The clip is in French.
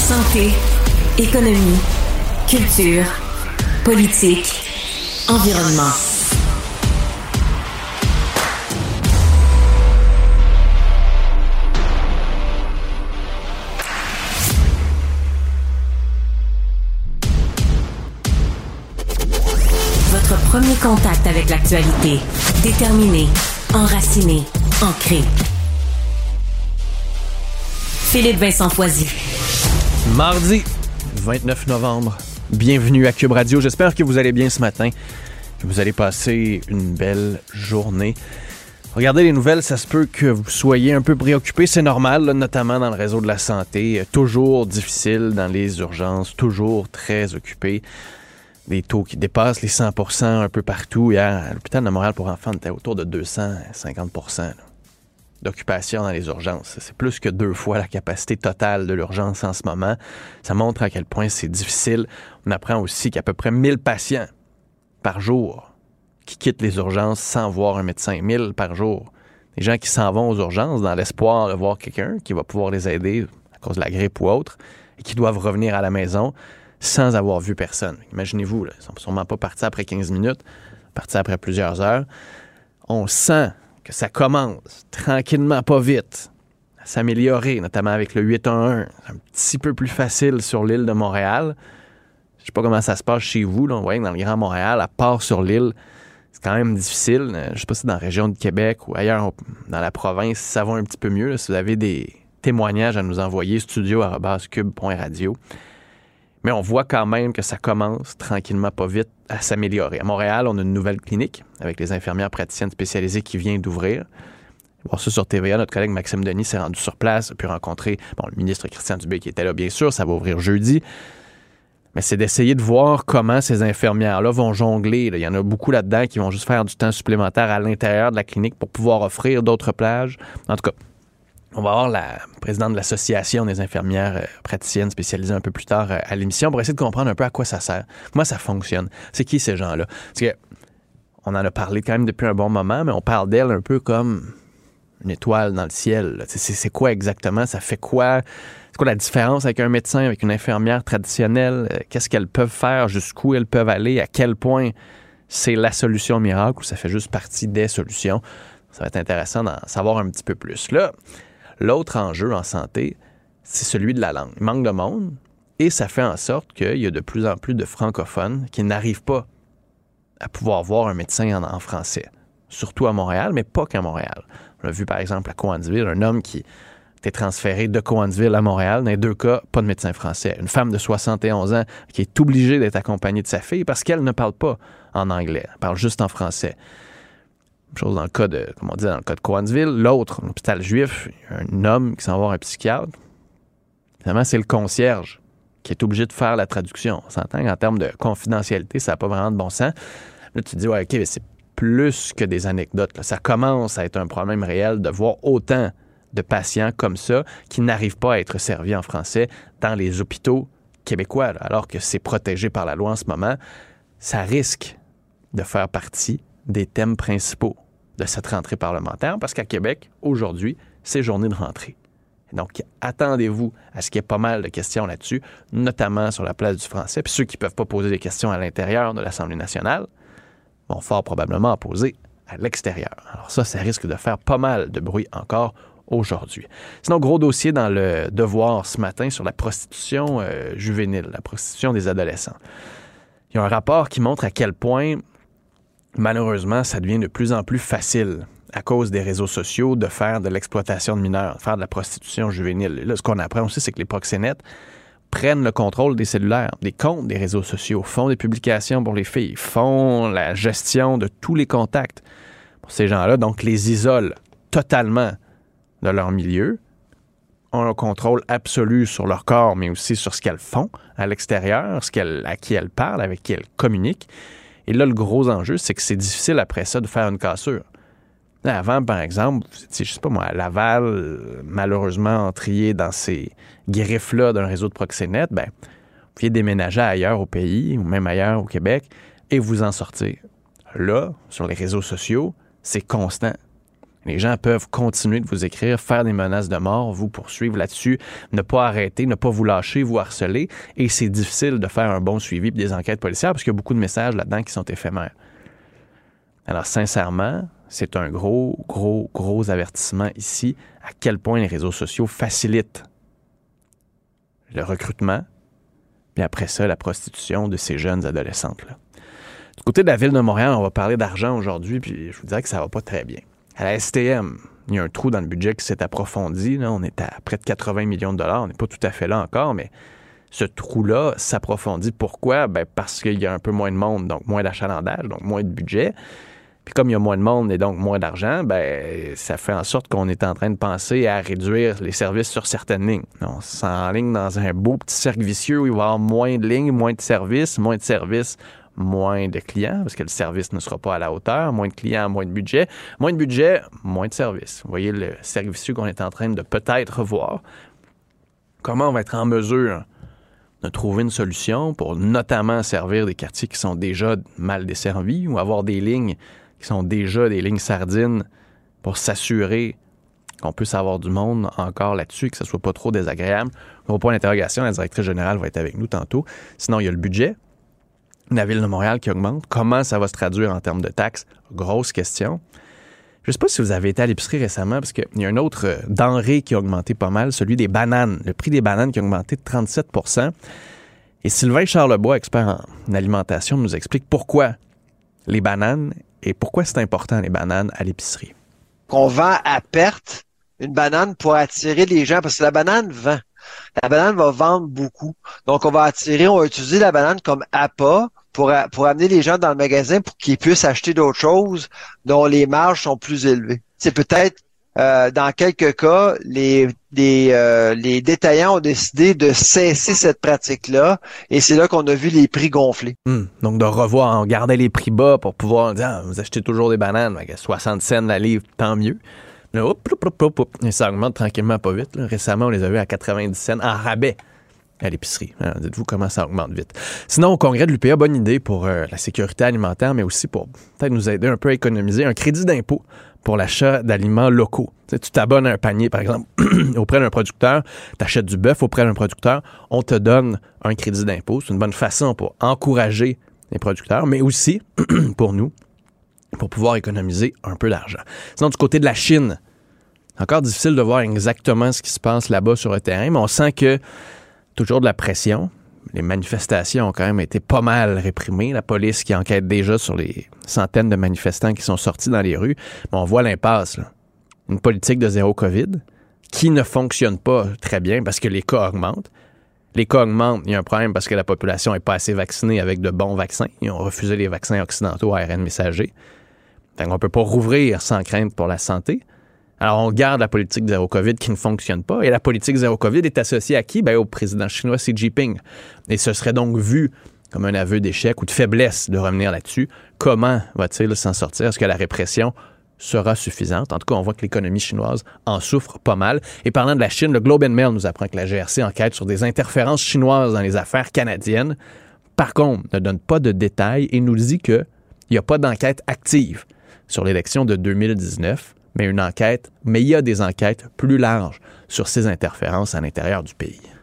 Santé, économie, culture, politique, environnement. Votre premier contact avec l'actualité. Déterminé, enraciné, ancré. Philippe Vincent Foisy. Mardi 29 novembre. Bienvenue à Cube Radio. J'espère que vous allez bien ce matin, que vous allez passer une belle journée. Regardez les nouvelles, ça se peut que vous soyez un peu préoccupés, c'est normal, là, notamment dans le réseau de la santé. Toujours difficile dans les urgences, toujours très occupé. Des taux qui dépassent les 100% un peu partout. Hier, à l'hôpital de Montréal pour enfants, on était autour de 250% là, d'occupation dans les urgences. C'est plus que 2 fois la capacité totale de l'urgence en ce moment. Ça montre à quel point c'est difficile. On apprend aussi qu'il y a à peu près 1000 patients par jour qui quittent les urgences sans voir un médecin. 1000 par jour. Des gens qui s'en vont aux urgences dans l'espoir de voir quelqu'un qui va pouvoir les aider à cause de la grippe ou autre et qui doivent revenir à la maison sans avoir vu personne. Imaginez-vous, là, ils ne sont sûrement pas partis après 15 minutes, partis après plusieurs heures. On sent que ça commence tranquillement, pas vite, à s'améliorer, notamment avec le 811. C'est un petit peu plus facile sur l'île de Montréal. Je ne sais pas comment ça se passe chez vous. Là. On voit que dans le Grand Montréal, à part sur l'île, c'est quand même difficile. Je ne sais pas si c'est dans la région de Québec ou ailleurs dans la province, ça va un petit peu mieux. Là, si vous avez des témoignages à nous envoyer, studio@cube.radio. Mais on voit quand même que ça commence tranquillement, pas vite, à s'améliorer. À Montréal, on a une nouvelle clinique avec les infirmières praticiennes spécialisées qui vient d'ouvrir. Voir ça sur TVA, notre collègue Maxime Denis s'est rendu sur place, a pu rencontrer le ministre Christian Dubé qui était là, bien sûr. Ça va ouvrir jeudi. Mais c'est d'essayer de voir comment ces infirmières-là vont jongler. Là. Il y en a beaucoup là-dedans qui vont juste faire du temps supplémentaire à l'intérieur de la clinique pour pouvoir offrir d'autres plages. En tout cas, on va avoir la présidente de l'Association des infirmières praticiennes spécialisées un peu plus tard à l'émission pour essayer de comprendre un peu à quoi ça sert, comment ça fonctionne. C'est qui ces gens-là? Parce que on en a parlé quand même depuis un bon moment, mais on parle d'elle un peu comme une étoile dans le ciel. C'est quoi exactement? Ça fait quoi? C'est quoi la différence avec un médecin, avec une infirmière traditionnelle? Qu'est-ce qu'elles peuvent faire? Jusqu'où elles peuvent aller? À quel point c'est la solution miracle ou ça fait juste partie des solutions? Ça va être intéressant d'en savoir un petit peu plus. Là, l'autre enjeu en santé, c'est celui de la langue. Il manque de monde et ça fait en sorte qu'il y a de plus en plus de francophones qui n'arrivent pas à pouvoir voir un médecin en français. Surtout à Montréal, mais pas qu'à Montréal. On l'a vu par exemple à Cowansville, un homme qui était transféré de Cowansville à Montréal. Dans les 2 cas, pas de médecin français. Une femme de 71 ans qui est obligée d'être accompagnée de sa fille parce qu'elle ne parle pas en anglais. Elle parle juste en français. Même chose dans le cas de, comme on dit, dans le cas de Cowansville. L'autre, l'hôpital juif, un homme qui s'en va voir un psychiatre. Finalement, c'est le concierge qui est obligé de faire la traduction. On s'entend qu'en termes de confidentialité, ça n'a pas vraiment de bon sens. Là, tu te dis, ouais, OK, mais c'est plus que des anecdotes. Là. Ça commence à être un problème réel de voir autant de patients comme ça qui n'arrivent pas à être servis en français dans les hôpitaux québécois, là, alors que c'est protégé par la loi en ce moment. Ça risque de faire partie des thèmes principaux de cette rentrée parlementaire parce qu'à Québec, aujourd'hui, c'est journée de rentrée. Donc, attendez-vous à ce qu'il y ait pas mal de questions là-dessus, notamment sur la place du français. Puis ceux qui ne peuvent pas poser des questions à l'intérieur de l'Assemblée nationale vont fort probablement en poser à l'extérieur. Alors ça risque de faire pas mal de bruit encore aujourd'hui. Sinon, gros dossier dans le Devoir ce matin sur la prostitution juvénile, la prostitution des adolescents. Il y a un rapport qui montre à quel point, malheureusement, ça devient de plus en plus facile à cause des réseaux sociaux de faire de l'exploitation de mineurs, de faire de la prostitution juvénile. Et là, ce qu'on apprend aussi, c'est que les proxénètes prennent le contrôle des cellulaires, des comptes des réseaux sociaux, font des publications pour les filles, font la gestion de tous les contacts pour ces gens-là, donc les isolent totalement de leur milieu, ont un contrôle absolu sur leur corps, mais aussi sur ce qu'elles font à l'extérieur, à qui elles parlent, avec qui elles communiquent. Et là, le gros enjeu, c'est que c'est difficile après ça de faire une cassure. Là, avant, par exemple, vous étiez, je sais pas moi, à Laval, malheureusement entrié dans ces griffes-là d'un réseau de proxénètes, vous pouviez déménager ailleurs au pays, ou même ailleurs au Québec, et vous en sortir. Là, sur les réseaux sociaux, c'est constant. Les gens peuvent continuer de vous écrire, faire des menaces de mort, vous poursuivre là-dessus, ne pas arrêter, ne pas vous lâcher, vous harceler. Et c'est difficile de faire un bon suivi et des enquêtes policières parce qu'il y a beaucoup de messages là-dedans qui sont éphémères. Alors, sincèrement, c'est un gros avertissement ici à quel point les réseaux sociaux facilitent le recrutement, puis après ça, la prostitution de ces jeunes adolescentes-là. Du côté de la Ville de Montréal, on va parler d'argent aujourd'hui, puis je vous dirais que ça va pas très bien. À la STM, il y a un trou dans le budget qui s'est approfondi. Là, on est à près de 80 millions de dollars. On n'est pas tout à fait là encore, mais ce trou-là s'approfondit. Pourquoi? Ben parce qu'il y a un peu moins de monde, donc moins d'achalandage, donc moins de budget. Puis comme il y a moins de monde et donc moins d'argent, ben ça fait en sorte qu'on est en train de penser à réduire les services sur certaines lignes. On s'enligne dans un beau petit cercle vicieux où il va y avoir moins de lignes, moins de services, moins de clients, parce que le service ne sera pas à la hauteur, moins de clients, moins de budget, moins de services. Vous voyez le cercle vicieux qu'on est en train de peut-être revoir. Comment on va être en mesure de trouver une solution pour notamment servir des quartiers qui sont déjà mal desservis ou avoir des lignes qui sont déjà des lignes sardines pour s'assurer qu'on puisse avoir du monde encore là-dessus et que ça ne soit pas trop désagréable. Gros point d'interrogation, la directrice générale va être avec nous tantôt. Sinon, il y a le budget. La Ville de Montréal qui augmente. Comment ça va se traduire en termes de taxes? Grosse question. Je ne sais pas si vous avez été à l'épicerie récemment, parce qu'il y a un autre denrée qui a augmenté pas mal, celui des bananes. Le prix des bananes qui a augmenté de 37 %. Et Sylvain Charlebois, expert en alimentation, nous explique pourquoi les bananes et pourquoi c'est important les bananes à l'épicerie. On vend à perte une banane pour attirer les gens, parce que la banane vend. La banane va vendre beaucoup. Donc, on va utiliser la banane comme appât pour amener les gens dans le magasin pour qu'ils puissent acheter d'autres choses dont les marges sont plus élevées. C'est peut-être, dans quelques cas, les détaillants ont décidé de cesser cette pratique-là et c'est là qu'on a vu les prix gonfler. Donc, de revoir, on gardait les prix bas pour pouvoir dire, vous achetez toujours des bananes, 60 cents la livre, tant mieux. Là, et ça augmente tranquillement, pas vite. Là. Récemment, on les a vus à 90 cents en rabais à l'épicerie. Alors, dites-vous comment ça augmente vite. Sinon, au congrès de l'UPA, bonne idée pour la sécurité alimentaire, mais aussi pour peut-être nous aider un peu à économiser un crédit d'impôt pour l'achat d'aliments locaux. Tu sais, tu t'abonnes à un panier, par exemple, auprès d'un producteur, tu achètes du bœuf auprès d'un producteur, on te donne un crédit d'impôt. C'est une bonne façon pour encourager les producteurs, mais aussi pour nous, pour pouvoir économiser un peu d'argent. Sinon, du côté de la Chine, encore difficile de voir exactement ce qui se passe là-bas sur le terrain, mais on sent que toujours de la pression. Les manifestations ont quand même été pas mal réprimées. La police qui enquête déjà sur les centaines de manifestants qui sont sortis dans les rues. Mais on voit l'impasse, là. Une politique de zéro COVID qui ne fonctionne pas très bien parce que les cas augmentent. Les cas augmentent, il y a un problème parce que la population n'est pas assez vaccinée avec de bons vaccins. Ils ont refusé les vaccins occidentaux à ARN messager. On ne peut pas rouvrir sans crainte pour la santé. Alors, on garde la politique zéro COVID qui ne fonctionne pas. Et la politique zéro COVID est associée à qui? Au président chinois Xi Jinping. Et ce serait donc vu comme un aveu d'échec ou de faiblesse de revenir là-dessus. Comment va-t-il s'en sortir? Est-ce que la répression sera suffisante? En tout cas, on voit que l'économie chinoise en souffre pas mal. Et parlant de la Chine, le Globe and Mail nous apprend que la GRC enquête sur des interférences chinoises dans les affaires canadiennes. Par contre, ne donne pas de détails et nous dit qu'il n'y a pas d'enquête active sur l'élection de 2019. Mais il y a des enquêtes plus larges sur ces interférences à l'intérieur du pays.